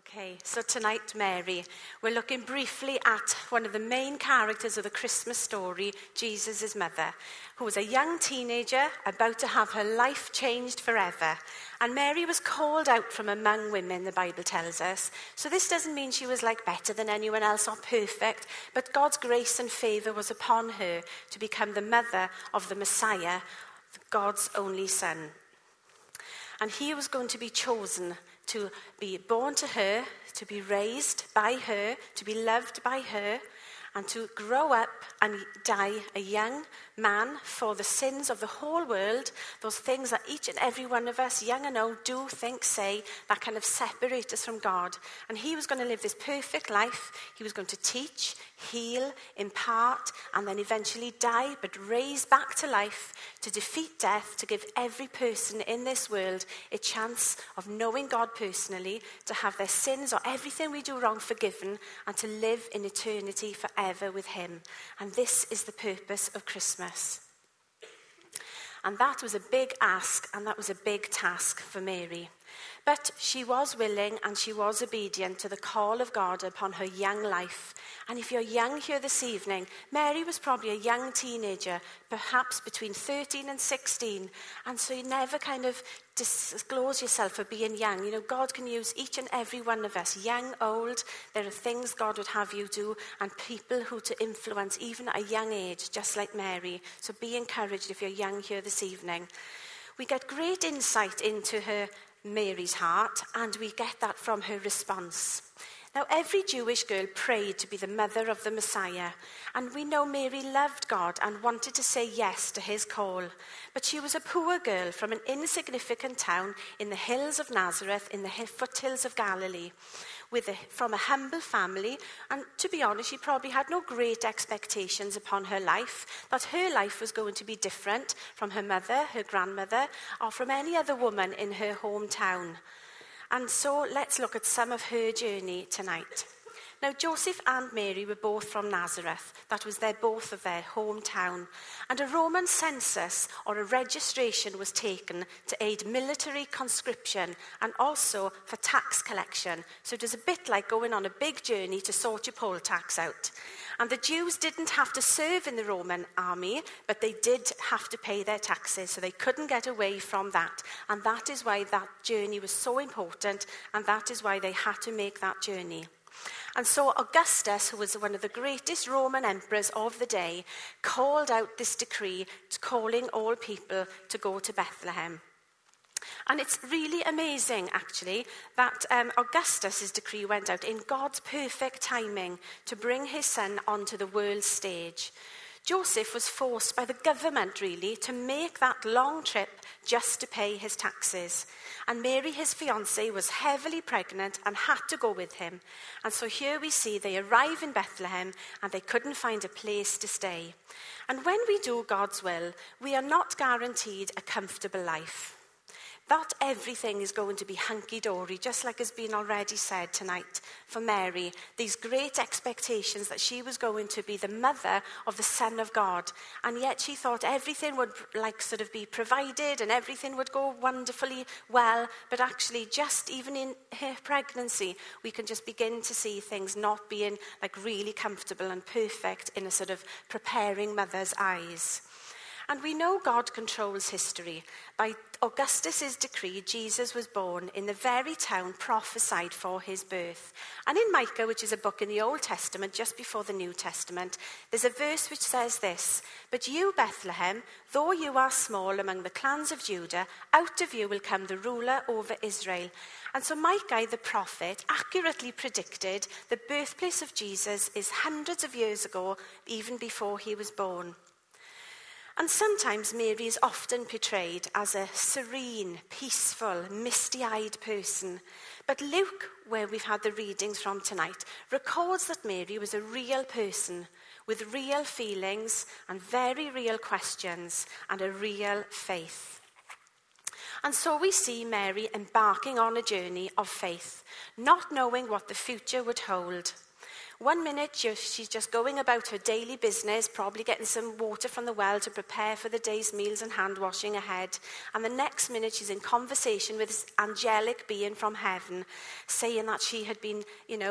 Okay, so tonight, Mary, we're looking briefly at one of the main characters of the Christmas story, Jesus' mother, who was a young teenager about to have her life changed forever. And Mary was called out from among women, the Bible tells us. So this doesn't mean she was like better than anyone else or perfect, but God's grace and favour was upon her to become the mother of the Messiah, God's only son. And he was going to be chosen to be born to her, to be raised by her, to be loved by her, and to grow up and die a young man for the sins of the whole world, those things that each and every one of us, young and old, do, think, say, that kind of separate us from God. And he was going to live this perfect life. He was going to teach, heal, impart, and then eventually die, but raise back to life to defeat death, to give every person in this world a chance of knowing God personally, to have their sins or everything we do wrong forgiven, and to live in eternity forever with him. And this is the purpose of Christmas. And that was a big ask, and that was a big task for Mary. But she was willing and she was obedient to the call of God upon her young life. And if you're young here this evening, Mary was probably a young teenager, perhaps between 13 and 16. And so you never kind of disclose yourself for being young. You know, God can use each and every one of us, young, old. There are things God would have you do, and people who to influence even at a young age, just like Mary. So be encouraged if you're young here this evening. We get great insight into Mary's heart, and we get that from her response. Now, every Jewish girl prayed to be the mother of the Messiah, and we know Mary loved God and wanted to say yes to his call. But she was a poor girl from an insignificant town in the hills of Nazareth, in the foothills of Galilee, from a humble family, and to be honest, she probably had no great expectations upon her life, that her life was going to be different from her mother, her grandmother, or from any other woman in her hometown. And so let's look at some of her journey tonight. Now, Joseph and Mary were both from Nazareth. That was both of their hometown. And a Roman census or a registration was taken to aid military conscription and also for tax collection. So it was a bit like going on a big journey to sort your poll tax out. And the Jews didn't have to serve in the Roman army, but they did have to pay their taxes, so they couldn't get away from that. And that is why that journey was so important, and that is why they had to make that journey. And so Augustus, who was one of the greatest Roman emperors of the day, called out this decree calling all people to go to Bethlehem. And it's really amazing, actually, that Augustus's decree went out in God's perfect timing to bring his son onto the world stage. Joseph was forced by the government, really, to make that long trip just to pay his taxes. And Mary, his fiancée, was heavily pregnant and had to go with him. And so here we see they arrive in Bethlehem and they couldn't find a place to stay. And when we do God's will, we are not guaranteed a comfortable life. Not everything is going to be hunky-dory, just like has been already said tonight for Mary. These great expectations that she was going to be the mother of the Son of God. And yet she thought everything would be provided and everything would go wonderfully well. But actually, just even in her pregnancy, we can just begin to see things not being really comfortable and perfect in a sort of preparing mother's eyes. And we know God controls history. By Augustus's decree, Jesus was born in the very town prophesied for his birth. And in Micah, which is a book in the Old Testament, just before the New Testament, there's a verse which says this: "But you, Bethlehem, though you are small among the clans of Judah, out of you will come the ruler over Israel." And so Micah, the prophet, accurately predicted the birthplace of Jesus is hundreds of years ago, even before he was born. And sometimes Mary is often portrayed as a serene, peaceful, misty-eyed person. But Luke, where we've had the readings from tonight, records that Mary was a real person with real feelings and very real questions and a real faith. And so we see Mary embarking on a journey of faith, not knowing what the future would hold. One minute she's just going about her daily business, probably getting some water from the well to prepare for the day's meals and hand washing ahead. And the next minute she's in conversation with this angelic being from heaven, saying that she had been,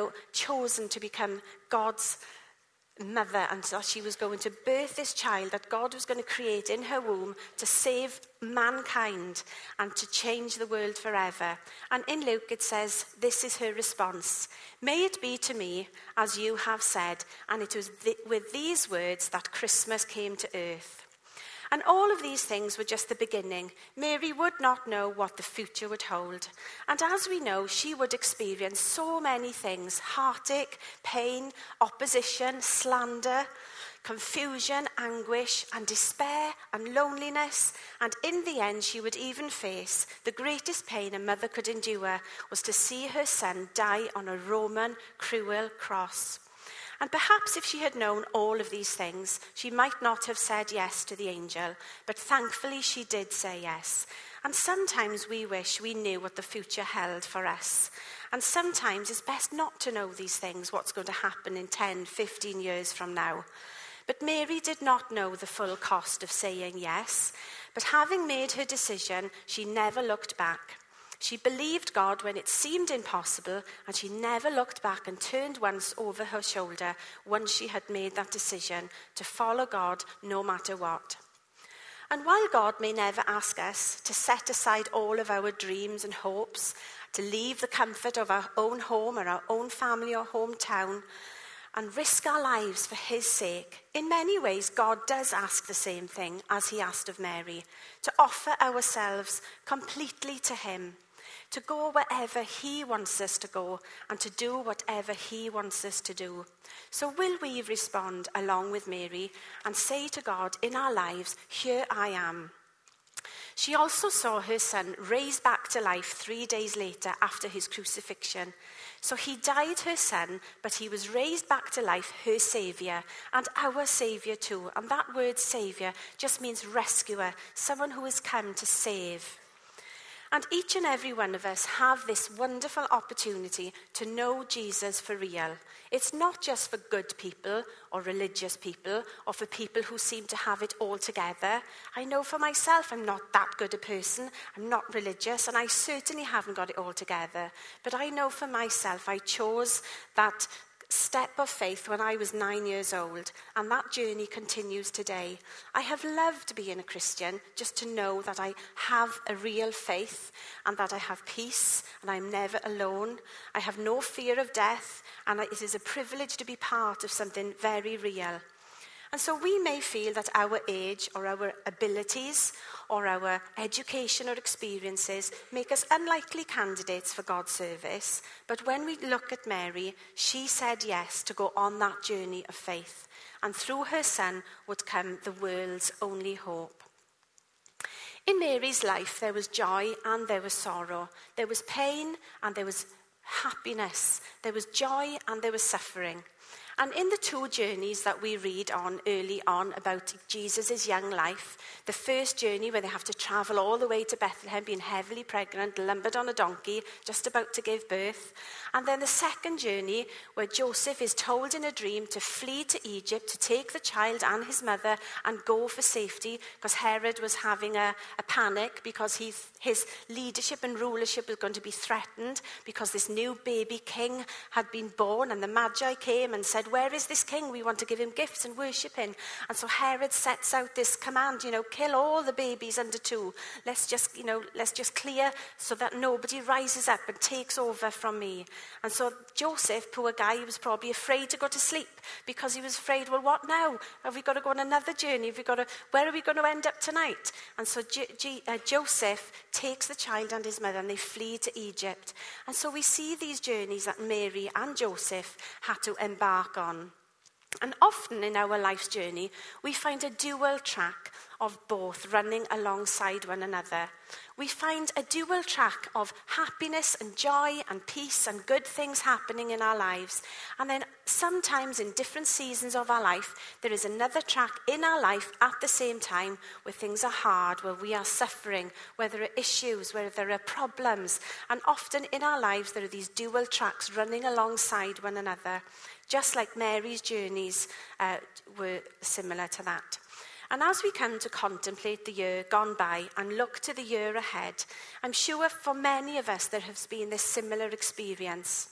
chosen to become God's mother, and that she was going to birth this child that God was going to create in her womb to save mankind and to change the world forever. And in Luke it says, this is her response: "May it be to me as you have said." And it was with these words that Christmas came to earth. And all of these things were just the beginning. Mary would not know what the future would hold. And as we know, she would experience so many things: heartache, pain, opposition, slander, confusion, anguish, and despair, and loneliness. And in the end, she would even face the greatest pain a mother could endure, was to see her son die on a Roman cruel cross. And perhaps if she had known all of these things, she might not have said yes to the angel, but thankfully she did say yes. And sometimes we wish we knew what the future held for us. And sometimes it's best not to know these things, what's going to happen in 10, 15 years from now. But Mary did not know the full cost of saying yes, but having made her decision, she never looked back. She believed God when it seemed impossible, and she never looked back and turned once over her shoulder once she had made that decision to follow God no matter what. And while God may never ask us to set aside all of our dreams and hopes, to leave the comfort of our own home or our own family or hometown, and risk our lives for his sake, in many ways God does ask the same thing as he asked of Mary, to offer ourselves completely to him, to go wherever he wants us to go, and to do whatever he wants us to do. So will we respond along with Mary and say to God in our lives, "Here I am"? She also saw her son raised back to life 3 days later after his crucifixion. So he died, her son, but he was raised back to life, her saviour, and our saviour too. And that word saviour just means rescuer, someone who has come to save. And each and every one of us have this wonderful opportunity to know Jesus for real. It's not just for good people or religious people or for people who seem to have it all together. I know for myself I'm not that good a person. I'm not religious, and I certainly haven't got it all together. But I know for myself I chose that step of faith when I was 9 years old, and that journey continues today. I have loved being a Christian, just to know that I have a real faith and that I have peace and I'm never alone. I have no fear of death, and it is a privilege to be part of something very real. And so we may feel that our age or our abilities or our education or experiences make us unlikely candidates for God's service. But when we look at Mary, she said yes to go on that journey of faith. And through her son would come the world's only hope. In Mary's life, there was joy and there was sorrow. There was pain and there was happiness. There was joy and there was suffering. And in the 2 journeys that we read on early on about Jesus' young life, the first journey where they have to travel all the way to Bethlehem, being heavily pregnant, lumbered on a donkey, just about to give birth. And then the second journey where Joseph is told in a dream to flee to Egypt, to take the child and his mother and go for safety, because Herod was having a panic because his leadership and rulership was going to be threatened because this new baby king had been born, and the Magi came and said, "Where is this king? We want to give him gifts and worship him." And so Herod sets out this command, kill all the babies under 2. Let's just clear so that nobody rises up and takes over from me. And so Joseph, poor guy, he was probably afraid to go to sleep because he was afraid, well, what now? Have we got to go on another journey? Where are we going to end up tonight? And so Joseph takes the child and his mother and they flee to Egypt. And so we see these journeys that Mary and Joseph had to embark on. And often in our life's journey, we find a dual track. of both running alongside one another. We find a dual track of happiness and joy and peace and good things happening in our lives. And then sometimes in different seasons of our life, there is another track in our life at the same time where things are hard, where we are suffering, where there are issues, where there are problems. And often in our lives, there are these dual tracks running alongside one another, just like Mary's journeys were similar to that. And as we come to contemplate the year gone by and look to the year ahead, I'm sure for many of us there has been this similar experience.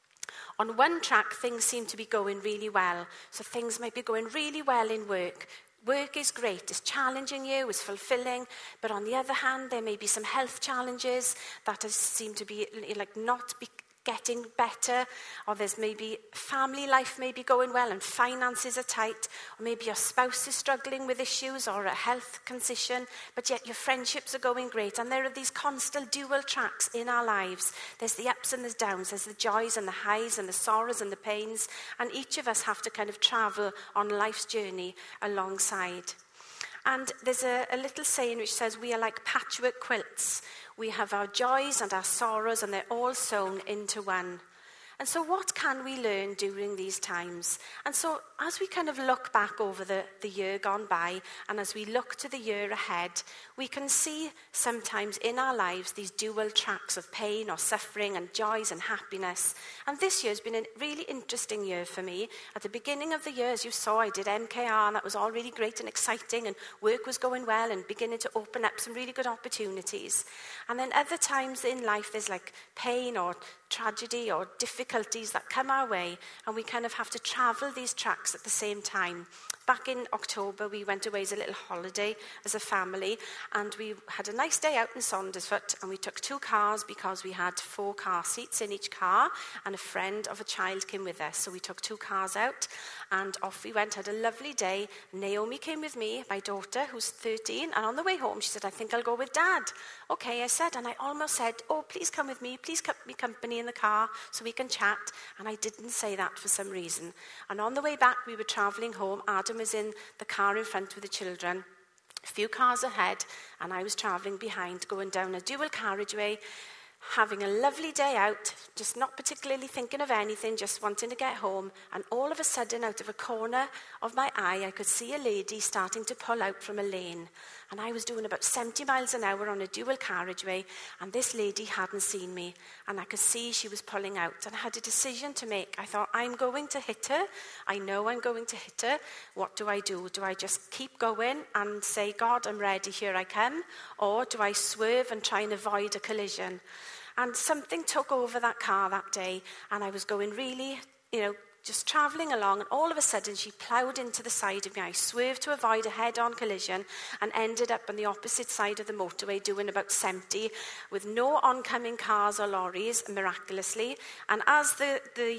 On one track, things seem to be going really well. So things might be going really well in work. Work is great, it's challenging you, it's fulfilling. But on the other hand, there may be some health challenges that seem to be not getting better, or there's maybe family life may be going well and finances are tight, or maybe your spouse is struggling with issues or a health condition, but yet your friendships are going great. And there are these constant dual tracks in our lives. There's the ups and the downs, there's the joys and the highs and the sorrows and the pains, and each of us have to kind of travel on life's journey alongside. And there's a little saying which says we are like patchwork quilts. We have our joys and our sorrows, and they're all sewn into one. And so what can we learn during these times? And so as we kind of look back over the year gone by, and as we look to the year ahead, we can see sometimes in our lives these dual tracks of pain or suffering and joys and happiness. And this year's been a really interesting year for me. At the beginning of the year, as you saw, I did MKR, and that was all really great and exciting, and work was going well and beginning to open up some really good opportunities. And then other times in life, there's like pain or tragedy or difficulties that come our way, and we kind of have to travel these tracks at the same time. Back in October, we went away as a little holiday as a family, and we had a nice day out in Saundersfoot, and we took 2 cars because we had 4 car seats in each car, and a friend of a child came with us. So we took 2 cars out, and off we went, had a lovely day. Naomi came with me, my daughter, who's 13, and on the way home, she said, I think I'll go with Dad. Okay, I said, and I almost said, oh, please come with me, please keep me company in the car so we can chat, and I didn't say that for some reason. And on the way back, we were travelling home. Adam was in the car in front with the children, a few cars ahead, and I was travelling behind, going down a dual carriageway, having a lovely day out, just not particularly thinking of anything, just wanting to get home. And all of a sudden, out of a corner of my eye, I could see a lady starting to pull out from a lane. And I was doing about 70 miles an hour on a dual carriageway, and this lady hadn't seen me. And I could see she was pulling out, and I had a decision to make. I thought, I'm going to hit her. I know I'm going to hit her. What do? Do I just keep going and say, God, I'm ready, here I come? Or do I swerve and try and avoid a collision? And something took over that car that day, and I was going really, just travelling along, and all of a sudden she ploughed into the side of me. I swerved to avoid a head-on collision and ended up on the opposite side of the motorway doing about 70 with no oncoming cars or lorries, miraculously. And as the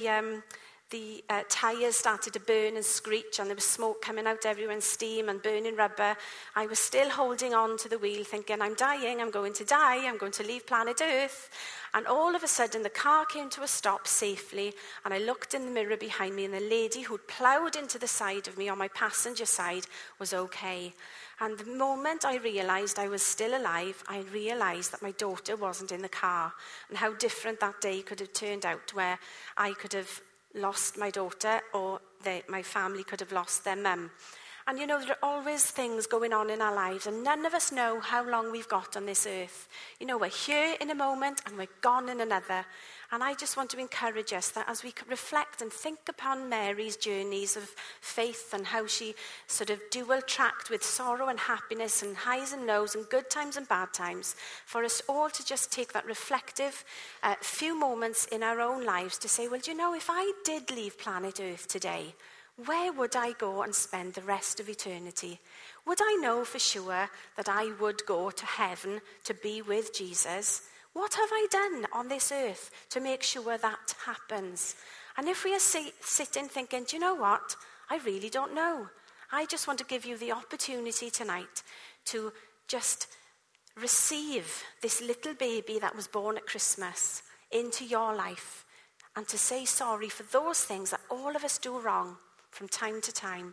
tyres started to burn and screech, and there was smoke coming out everywhere and steam and burning rubber, I was still holding on to the wheel thinking, I'm dying, I'm going to die, I'm going to leave planet Earth. And all of a sudden the car came to a stop safely, and I looked in the mirror behind me, and the lady who'd ploughed into the side of me on my passenger side was okay. And the moment I realised I was still alive, I realised that my daughter wasn't in the car, and how different that day could have turned out, where I could have lost my daughter, or my family could have lost their mum. And there are always things going on in our lives, and none of us know how long we've got on this earth. We're here in a moment and we're gone in another. And I just want to encourage us that as we reflect and think upon Mary's journeys of faith and how she sort of dual-tracked with sorrow and happiness and highs and lows and good times and bad times, for us all to just take that reflective few moments in our own lives to say, well, if I did leave planet Earth today, where would I go and spend the rest of eternity? Would I know for sure that I would go to heaven to be with Jesus? What have I done on this earth to make sure that happens? And if we are sitting thinking, do you know what? I really don't know. I just want to give you the opportunity tonight to just receive this little baby that was born at Christmas into your life, and to say sorry for those things that all of us do wrong from time to time,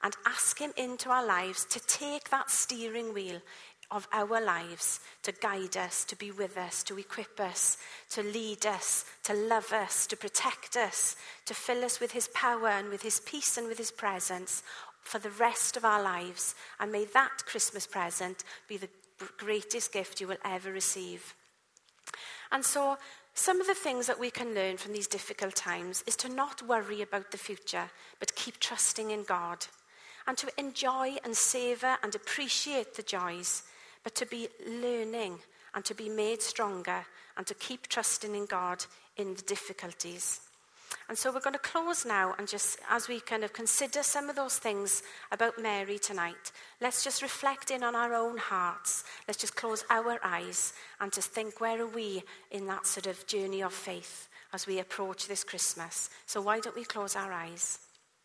and ask him into our lives to take that steering wheel of our lives, to guide us, to be with us, to equip us, to lead us, to love us, to protect us, to fill us with his power and with his peace and with his presence for the rest of our lives. And may that Christmas present be the greatest gift you will ever receive. And so some of the things that we can learn from these difficult times is to not worry about the future, but keep trusting in God, and to enjoy and savour and appreciate the joys, but to be learning and to be made stronger and to keep trusting in God in the difficulties. And so we're going to close now, and just as we kind of consider some of those things about Mary tonight, let's just reflect in on our own hearts. Let's just close our eyes and just think, where are we in that sort of journey of faith as we approach this Christmas? So why don't we close our eyes?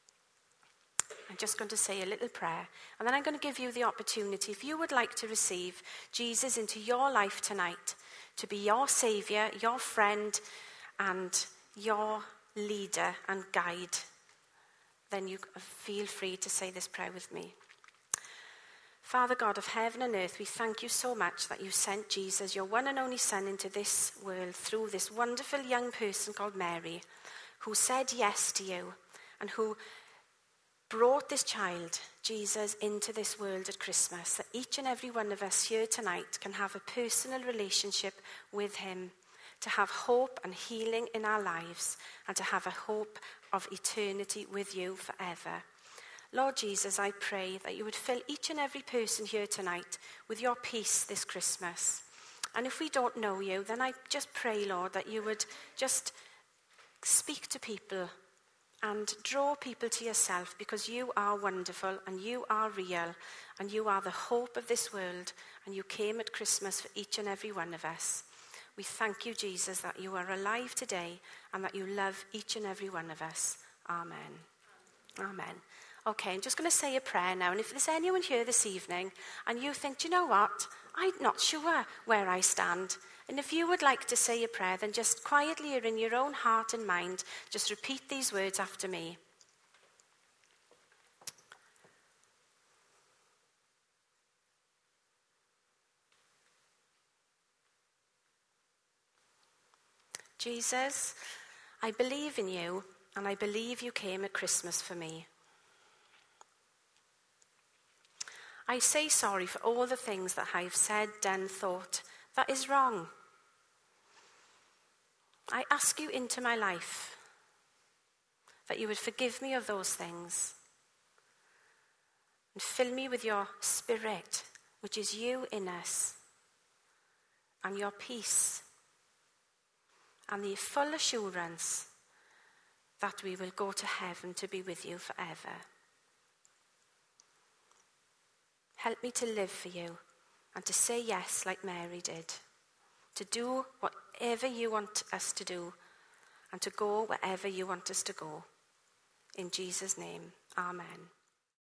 I'm just going to say a little prayer, and then I'm going to give you the opportunity, if you would like to receive Jesus into your life tonight, to be your saviour, your friend, and your leader and guide, then you feel free to say this prayer with me. Father God of heaven and earth, we thank you so much that you sent Jesus, your one and only Son, into this world through this wonderful young person called Mary, who said yes to you and who brought this child, Jesus, into this world at Christmas, that each and every one of us here tonight can have a personal relationship with him, to have hope and healing in our lives, and to have a hope of eternity with you forever. Lord Jesus, I pray that you would fill each and every person here tonight with your peace this Christmas. And if we don't know you, then I just pray, Lord, that you would just speak to people and draw people to yourself, because you are wonderful and you are real and you are the hope of this world, and you came at Christmas for each and every one of us. We thank you, Jesus, that you are alive today and that you love each and every one of us. Amen. Amen. Okay, I'm just going to say a prayer now, and if there's anyone here this evening and you think, do you know what, I'm not sure where I stand, and if you would like to say a prayer, then just quietly or in your own heart and mind, just repeat these words after me. Jesus, I believe in you, and I believe you came at Christmas for me. I say sorry for all the things that I've said, done, thought that is wrong. I ask you into my life, that you would forgive me of those things and fill me with your Spirit, which is you in us, and your peace, and the full assurance that we will go to heaven to be with you forever. Help me to live for you and to say yes like Mary did, to do whatever you want us to do and to go wherever you want us to go. In Jesus' name, amen.